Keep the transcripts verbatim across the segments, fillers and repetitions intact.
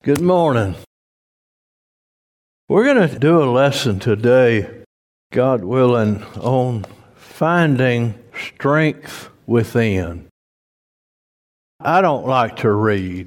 Good morning. We're going to do a lesson today, God willing, on finding strength within. I don't like to read.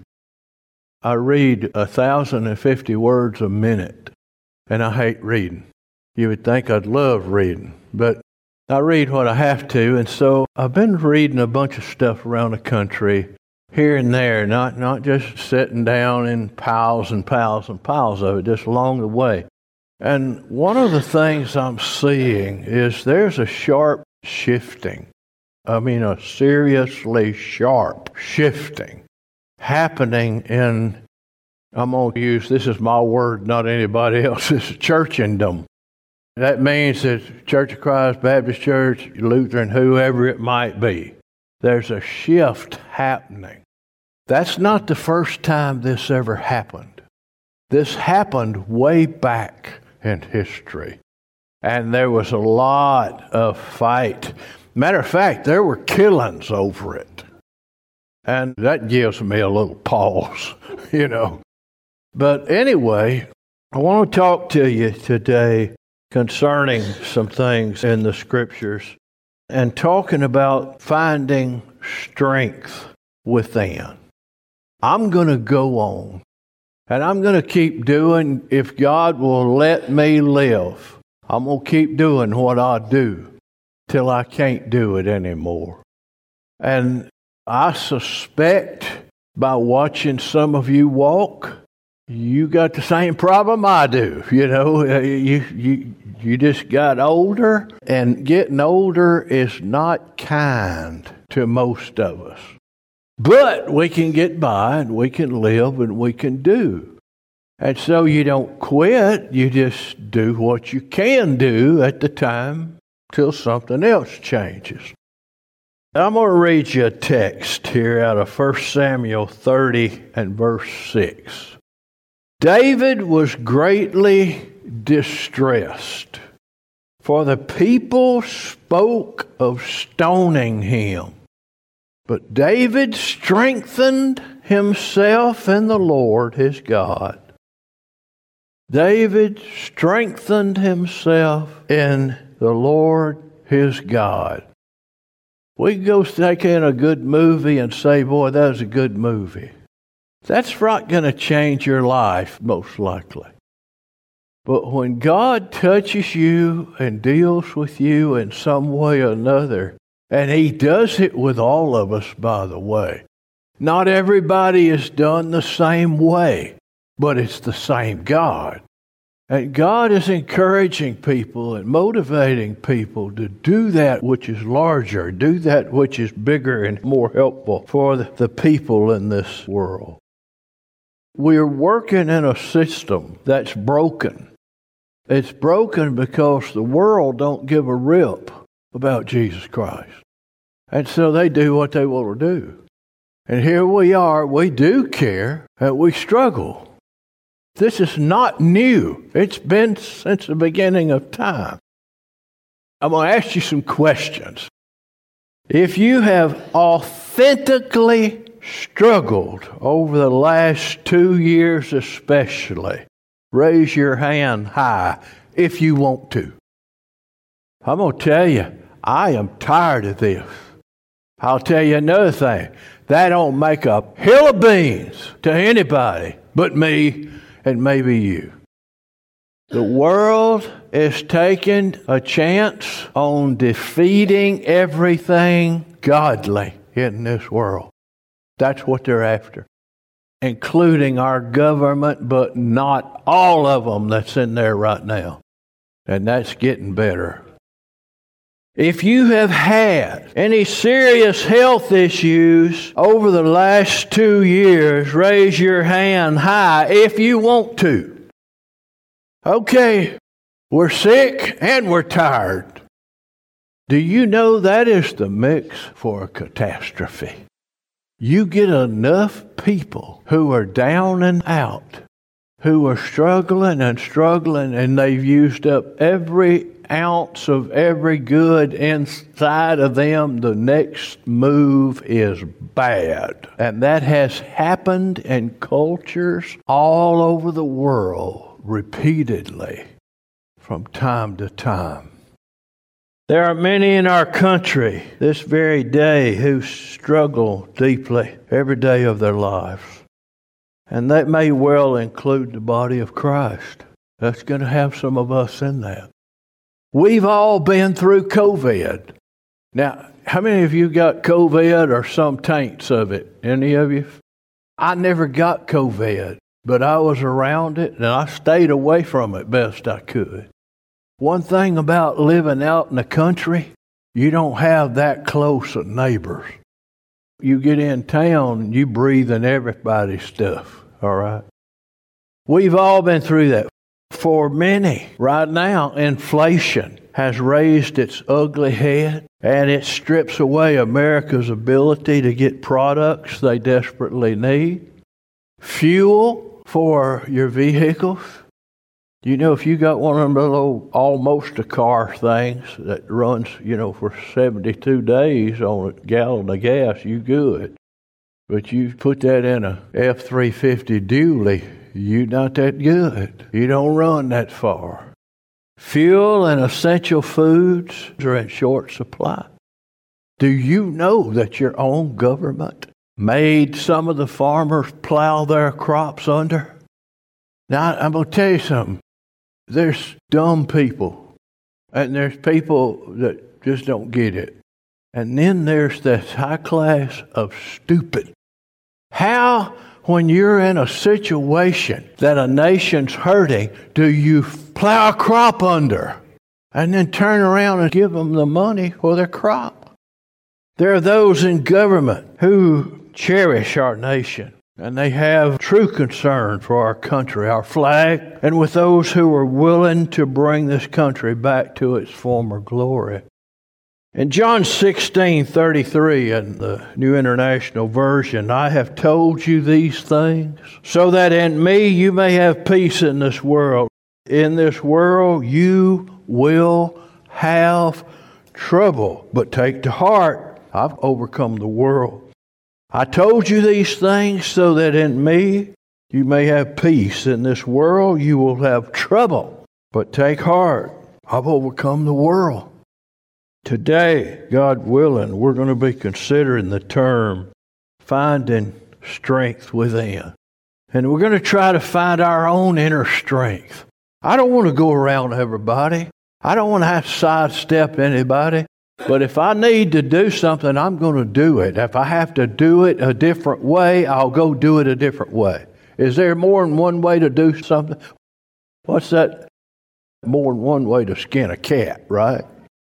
I read one thousand fifty words a minute, and I hate reading. You would think I'd love reading, but I read what I have to, and so I've been reading a bunch of stuff around the country, here and there, not, not just sitting down in piles and piles and piles of it, just along the way. And one of the things I'm seeing is there's a sharp shifting. I mean, a seriously sharp shifting happening in, I'm going to use, this is my word, not anybody else's, churchendom. That means that Church of Christ, Baptist Church, Lutheran, whoever it might be. There's a shift happening. That's not the first time this ever happened. This happened way back in history. And there was a lot of fight. Matter of fact, there were killings over it. And that gives me a little pause, you know. But anyway, I want to talk to you today concerning some things in the Scriptures and talking about finding strength within. I'm going to go on, and I'm going to keep doing, if God will let me live, I'm going to keep doing what I do till I can't do it anymore. And I suspect by watching some of you walk, you got the same problem I do. You know, you you you just got older, and getting older is not kind to most of us. But we can get by, and we can live, and we can do. And so you don't quit. You just do what you can do at the time till something else changes. I'm going to read you a text here out of First Samuel thirty and verse six. David was greatly distressed, for the people spoke of stoning him. But David strengthened himself in the Lord his God. David strengthened himself in the Lord his God. We can go take in a good movie and say, boy, that was a good movie. That's not going to change your life, most likely. But when God touches you and deals with you in some way or another, and He does it with all of us, by the way. Not everybody is done the same way, but it's the same God. And God is encouraging people and motivating people to do that which is larger, do that which is bigger and more helpful for the people in this world. We're working in a system that's broken. It's broken because the world don't give a rip about Jesus Christ. And so they do what they want to do. And here we are, we do care, and we struggle. This is not new. It's been since the beginning of time. I'm going to ask you some questions. If you have authentically struggled over the last two years especially, raise your hand high if you want to. I'm going to tell you, I am tired of this. I'll tell you another thing. That don't make a hill of beans to anybody but me and maybe you. The world is taking a chance on defeating everything godly in this world. That's what they're after, including our government, but not all of them that's in there right now. And that's getting better. If you have had any serious health issues over the last two years, raise your hand high if you want to. Okay, we're sick and we're tired. Do you know that is the mix for a catastrophe? You get enough people who are down and out, who are struggling and struggling, and they've used up every ounce of every good inside of them, the next move is bad. And that has happened in cultures all over the world repeatedly from time to time. There are many in our country this very day who struggle deeply every day of their lives. And that may well include the body of Christ. That's going to have some of us in that. We've all been through COVID. Now, how many of you got COVID or some taints of it? Any of you? I never got COVID, but I was around it and I stayed away from it best I could. One thing about living out in the country, you don't have that close of neighbors. You get in town, you breathe in everybody's stuff, all right? We've all been through that. For many, right now, inflation has raised its ugly head, and it strips away America's ability to get products they desperately need. Fuel for your vehicles. You know, if you got one of them little almost a car things that runs, you know, for seventy-two days on a gallon of gas, you good. But you put that in a F three fifty dually, you not that good. You don't run that far. Fuel and essential foods are in short supply. Do you know that your own government made some of the farmers plow their crops under? Now, I'm going to tell you something. There's dumb people, and there's people that just don't get it. And then there's this high class of stupid. How, when you're in a situation that a nation's hurting, do you plow a crop under and then turn around and give them the money for their crop? There are those in government who cherish our nation. And they have true concern for our country, our flag, and with those who are willing to bring this country back to its former glory. In John sixteen thirty-three in the New International Version, I have told you these things so that in me you may have peace in this world. In this world you will have trouble, but take to heart, I've overcome the world. I told you these things so that in me you may have peace. In this world you will have trouble, but take heart, I've overcome the world. Today, God willing, we're going to be considering the term finding strength within. And we're going to try to find our own inner strength. I don't want to go around everybody. I don't want to have to sidestep anybody. But if I need to do something, I'm going to do it. If I have to do it a different way, I'll go do it a different way. Is there more than one way to do something? What's that? More than one way to skin a cat, right?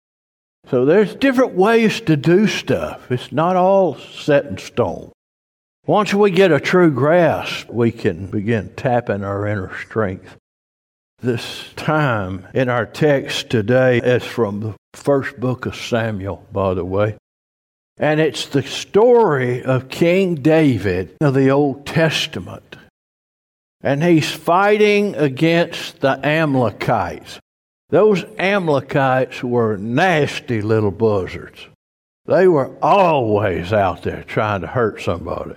So there's different ways to do stuff. It's not all set in stone. Once we get a true grasp, we can begin tapping our inner strength. This time in our text today is from the first book of Samuel, by the way. And it's the story of King David of the Old Testament. And he's fighting against the Amalekites. Those Amalekites were nasty little buzzards. They were always out there trying to hurt somebody.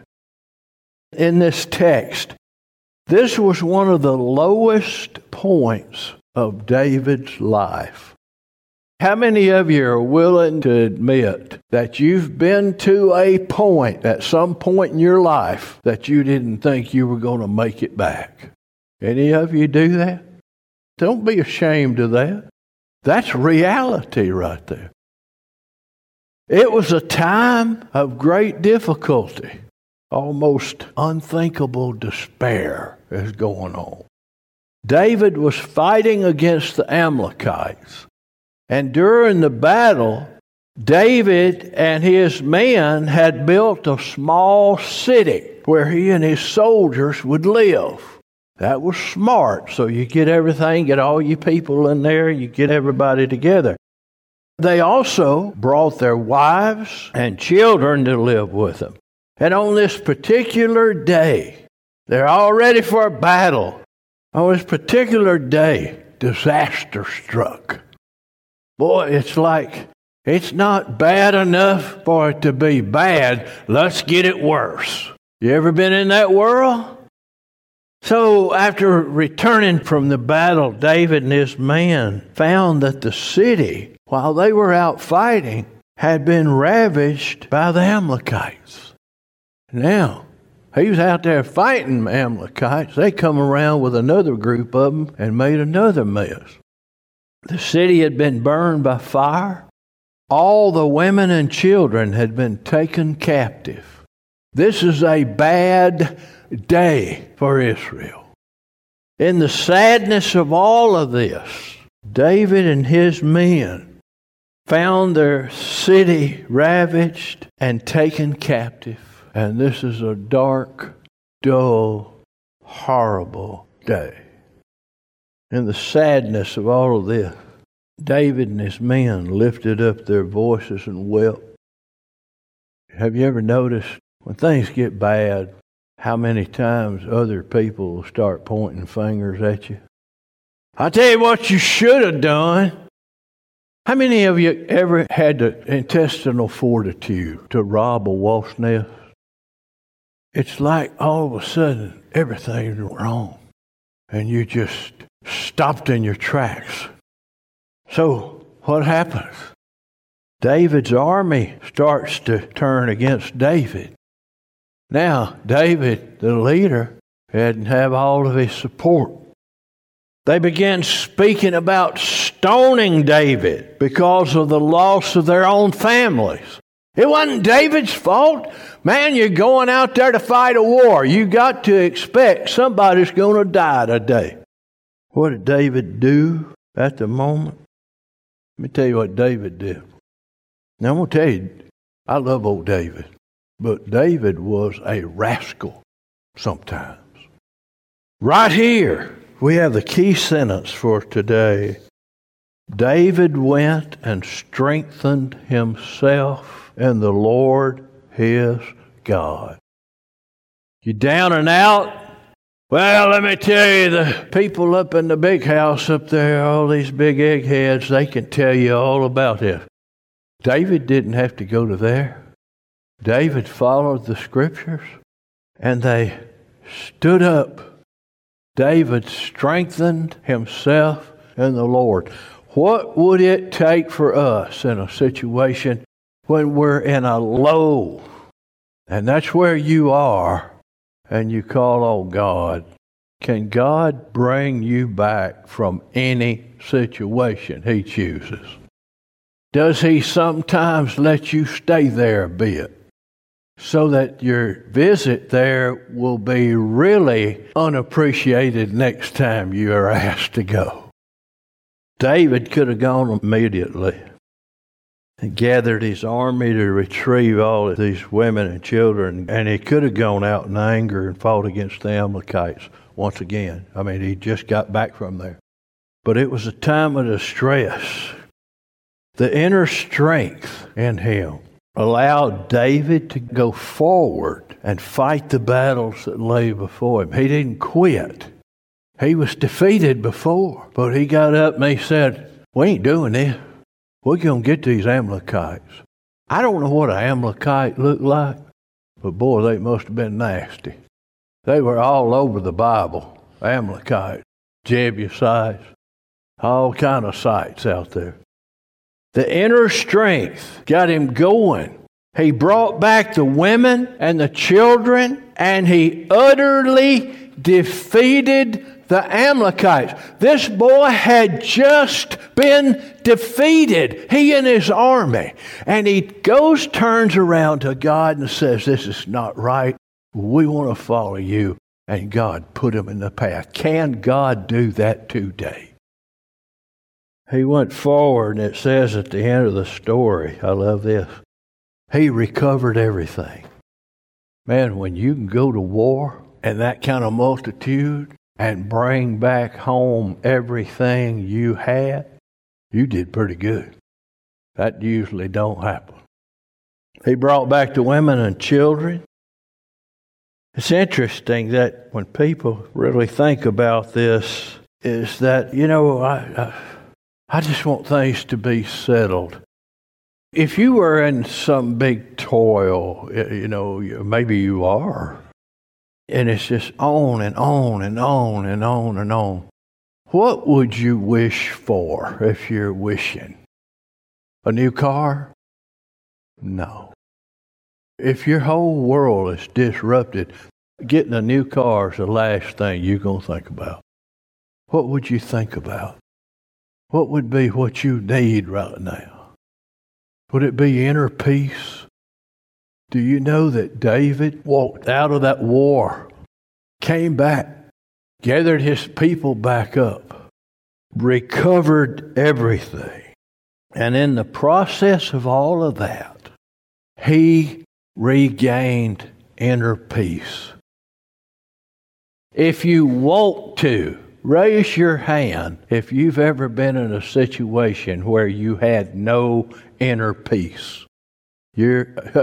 In this text, this was one of the lowest points of David's life. How many of you are willing to admit that you've been to a point, at some point in your life, that you didn't think you were going to make it back? Any of you do that? Don't be ashamed of that. That's reality right there. It was a time of great difficulty. Almost unthinkable despair is going on. David was fighting against the Amalekites. And during the battle, David and his men had built a small city where he and his soldiers would live. That was smart. So you get everything, get all you people in there, you get everybody together. They also brought their wives and children to live with them. And on this particular day, they're all ready for a battle. On this particular day, disaster struck. Boy, it's like, it's not bad enough for it to be bad. Let's get it worse. You ever been in that world? So after returning from the battle, David and his men found that the city, while they were out fighting, had been ravaged by the Amalekites. Now, he was out there fighting the Amalekites. They come around with another group of them and made another mess. The city had been burned by fire. All the women and children had been taken captive. This is a bad day for Israel. In the sadness of all of this, David and his men found their city ravaged and taken captive. And this is a dark, dull, horrible day. In the sadness of all of this, David and his men lifted up their voices and wept. Have you ever noticed when things get bad, how many times other people will start pointing fingers at you? I'll tell you what you should have done. How many of you ever had the intestinal fortitude to rob a wasp nest? It's like all of a sudden everything's wrong and you just stopped in your tracks. So what happens? David's army starts to turn against David. Now, David, the leader, hadn't have all of his support. They began speaking about stoning David because of the loss of their own families. It wasn't David's fault. Man, you're going out there to fight a war. You got to expect somebody's going to die today. What did David do at the moment? Let me tell you what David did. Now, I'm going to tell you, I love old David. But David was a rascal sometimes. Right here, we have the key sentence for today. David went and strengthened himself in the Lord his God. You down and out? Well, let me tell you, the people up in the big house up there, all these big eggheads, they can tell you all about this. David didn't have to go to there. David followed the scriptures, and they stood up. David strengthened himself in the Lord. What would it take for us in a situation when we're in a low, and that's where you are, and you call on God? Can God bring you back from any situation He chooses? Does He sometimes let you stay there a bit so that your visit there will be really unappreciated next time you are asked to go? David could have gone immediately and gathered his army to retrieve all of these women and children, and he could have gone out in anger and fought against the Amalekites once again. I mean, he just got back from there. But it was a time of distress. The inner strength in him allowed David to go forward and fight the battles that lay before him. He didn't quit. He was defeated before, but he got up and he said, we ain't doing this. We're going to get these Amalekites. I don't know what an Amalekite looked like, but boy, they must have been nasty. They were all over the Bible. Amalekites, Jebusites, all kind of sites out there. The inner strength got him going. He brought back the women and the children, and he utterly defeated the Amalekites. This boy had just been defeated, he and his army. And he goes, turns around to God and says, this is not right. We want to follow you. And God put him in the path. Can God do that today? He went forward, and it says at the end of the story, I love this, he recovered everything. Man, when you can go to war and that kind of multitude and bring back home everything you had, you did pretty good. That usually don't happen. He brought back the women and children. It's interesting that when people really think about this, is that, you know, I, I I just want things to be settled. If you were in some big toil, you know, maybe you are, and it's just on and on and on and on and on, what would you wish for if you're wishing? A new car? No. If your whole world is disrupted, getting a new car is the last thing you're going to think about. What would you think about? What would be what you need right now? Would it be inner peace? Do you know that David walked out of that war, came back, gathered his people back up, recovered everything, and in the process of all of that, he regained inner peace? If you want to, raise your hand if you've ever been in a situation where you had no inner peace. You're,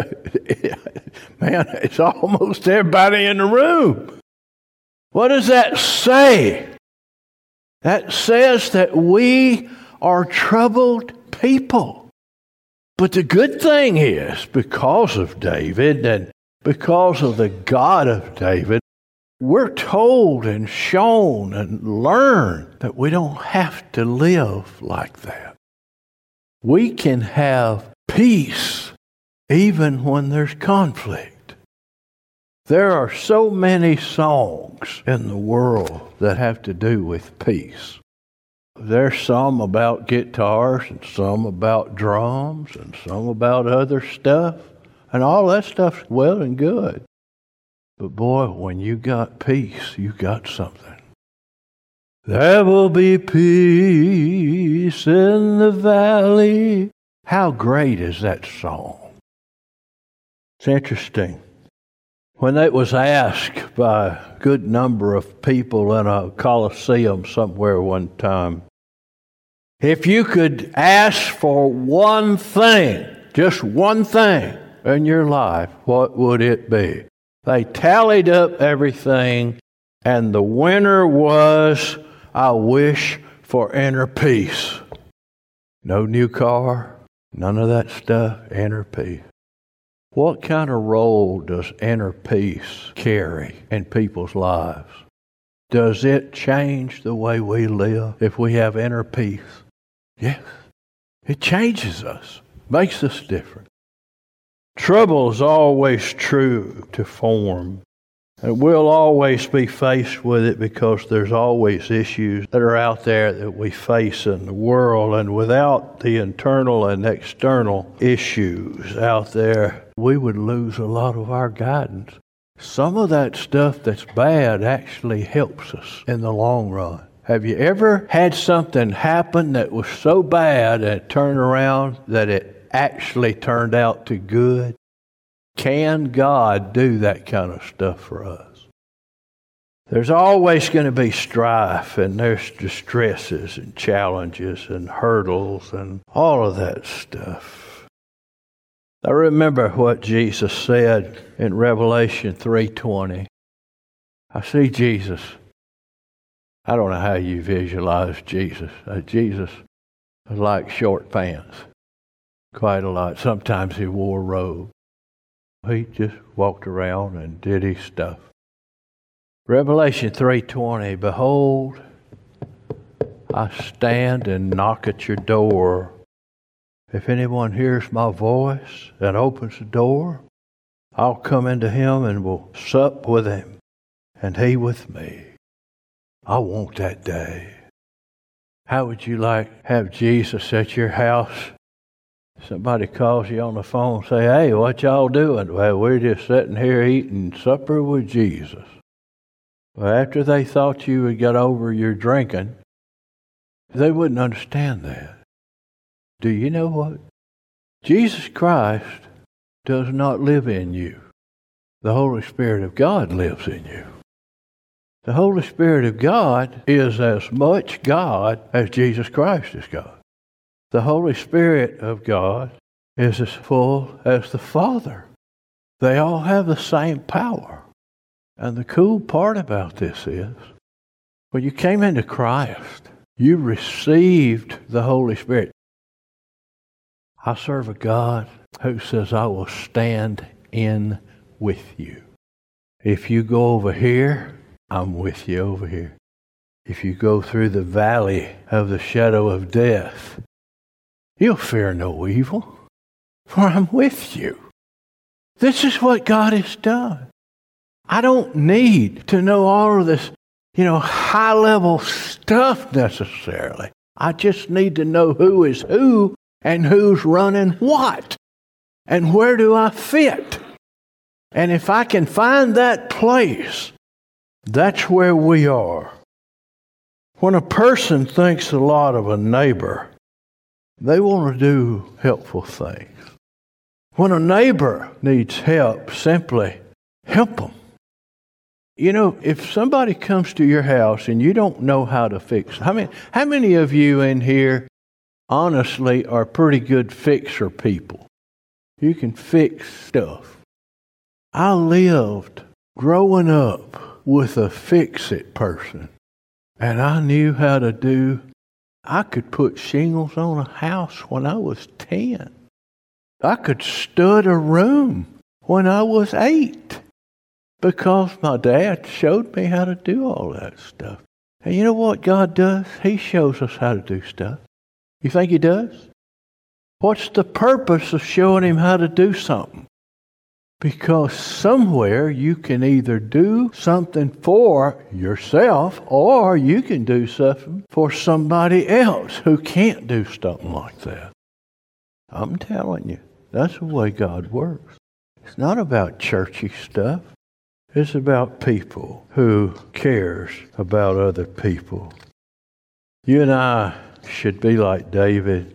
man, it's almost everybody in the room. What does that say? That says that we are troubled people. But the good thing is, because of David and because of the God of David, we're told and shown and learned that we don't have to live like that. We can have peace even when there's conflict. There are so many songs in the world that have to do with peace. There's some about guitars and some about drums and some about other stuff. And all that stuff's well and good. But boy, when you got peace, you got something. There will be peace in the valley. How great is that song? It's interesting. When it was asked by a good number of people in a coliseum somewhere one time, if you could ask for one thing, just one thing in your life, what would it be? They tallied up everything, and the winner was, I wish for inner peace. No new car, none of that stuff, inner peace. What kind of role does inner peace carry in people's lives? Does it change the way we live if we have inner peace? Yes. It changes us, makes us different. Trouble is always true to form, and we'll always be faced with it because there's always issues that are out there that we face in the world, and without the internal and external issues out there, we would lose a lot of our guidance. Some of that stuff that's bad actually helps us in the long run. Have you ever had something happen that was so bad and it turned around that it actually turned out to good? Can God do that kind of stuff for us? There's always going to be strife, and there's distresses and challenges and hurdles and all of that stuff. I remember what Jesus said in Revelation three twenty. I see Jesus. I don't know how you visualize Jesus. Uh, Jesus was like short pants. Quite a lot. Sometimes he wore a robe. He just walked around and did his stuff. Revelation three twenty, behold, I stand and knock at your door. If anyone hears my voice and opens the door, I'll come into him and will sup with him, and he with me. I want that day. How would you like to have Jesus at your house? Somebody calls you on the phone and say, hey, what y'all doing? Well, we're just sitting here eating supper with Jesus. Well, after they thought you had got over your drinking, they wouldn't understand that. Do you know what? Jesus Christ does not live in you. The Holy Spirit of God lives in you. The Holy Spirit of God is as much God as Jesus Christ is God. The Holy Spirit of God is as full as the Father. They all have the same power. And the cool part about this is, when you came into Christ, You received the Holy Spirit. I serve a God who says, I will stand in with you. If you go over here, I'm with you over here. If you go through the valley of the shadow of death, you'll fear no evil, for I'm with you. This is what God has done. I don't need to know all of this, you know, high-level stuff necessarily. I just need to know who is who and who's running what and where do I fit. And if I can find that place, that's where we are. When a person thinks a lot of a neighbor, they want to do helpful things. When a neighbor needs help, simply help them. You know, if somebody comes to your house and you don't know how to fix, how many, how many of you in here honestly are pretty good fixer people? You can fix stuff. I lived growing up with a fix-it person, and I knew how to do, I could put shingles on a house when I was ten. I could stud a room when I was eight because my dad showed me how to do all that stuff. And you know what God does? He shows us how to do stuff. You think He does? What's the purpose of showing him how to do something? Because somewhere you can either do something for yourself or you can do something for somebody else who can't do something like that. I'm telling you, that's the way God works. It's not about churchy stuff. It's about people who cares about other people. You and I should be like David.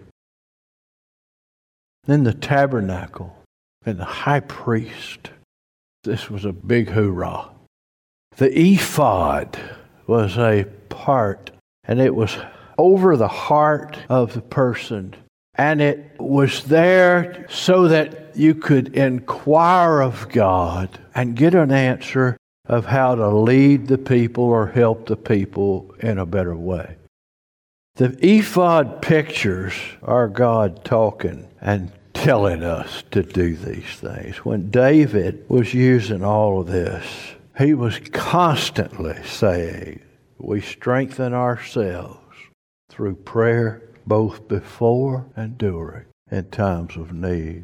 In the tabernacle, and the high priest, this was a big hoorah. The ephod was a part, and it was over the heart of the person. And it was there so that you could inquire of God and get an answer of how to lead the people or help the people in a better way. The ephod pictures are God talking and telling us to do these things. When David was using all of this, he was constantly saying, we strengthen ourselves through prayer both before and during in times of need.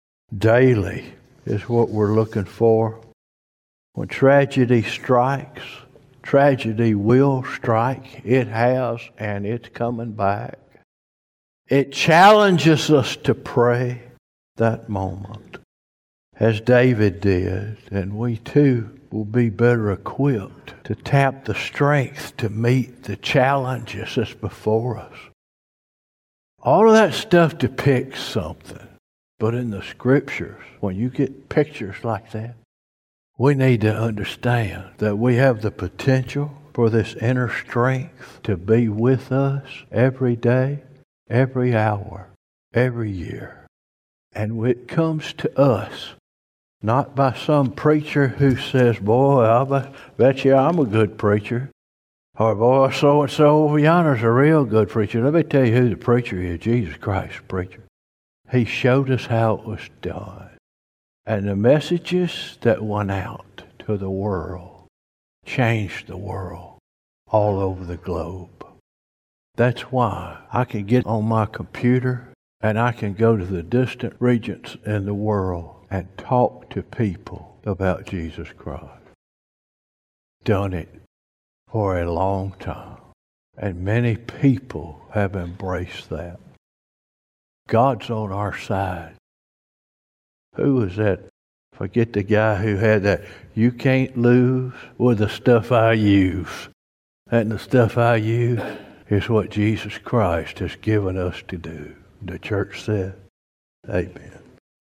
Daily is what we're looking for. When tragedy strikes, tragedy will strike. It has, and it's coming back. It challenges us to pray that moment, as David did, and we too will be better equipped to tap the strength to meet the challenges that's before us. All of that stuff depicts something, but in the Scriptures, when you get pictures like that, we need to understand that we have the potential for this inner strength to be with us every day, every hour, every year. And it comes to us, not by some preacher who says, boy, I bet you I'm a good preacher. Or, boy, so-and-so over yonder's a real good preacher. Let me tell you who the preacher is, Jesus Christ, preacher. He showed us how it was done. And the messages that went out to the world changed the world all over the globe. That's why I can get on my computer and I can go to the distant regions in the world and talk to people about Jesus Christ. Done it for a long time. And many people have embraced that. God's on our side. Who was that? Forget the guy who had that. You can't lose with the stuff I use. And the stuff I use is what Jesus Christ has given us to do. The church said, amen.